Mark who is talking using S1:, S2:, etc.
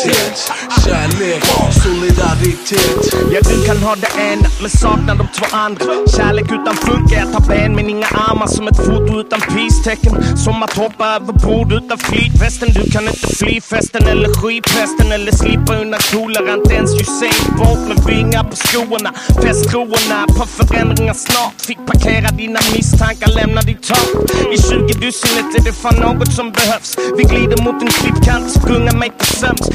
S1: lojalitet, kärlek, solidaritet.
S2: Ja, du kan ha det ena eller sakna de två andra. Kärlek utan funk är att ha ben men inga armar. Som ett foto utan pristecken. Som att hoppa över bord utan flytvästen. Du kan inte fly festen eller skypesten. Eller slippa undan kolera. Inte ens Usain Bolt med vingar på skoorna. Fäst kroorna på förändringar snart. Fick parkera dina misstankar, lämna ditt tak. I 20 dussinet är det fan något som behövs. Vi glider mot en klippkant, gunga mig på söms.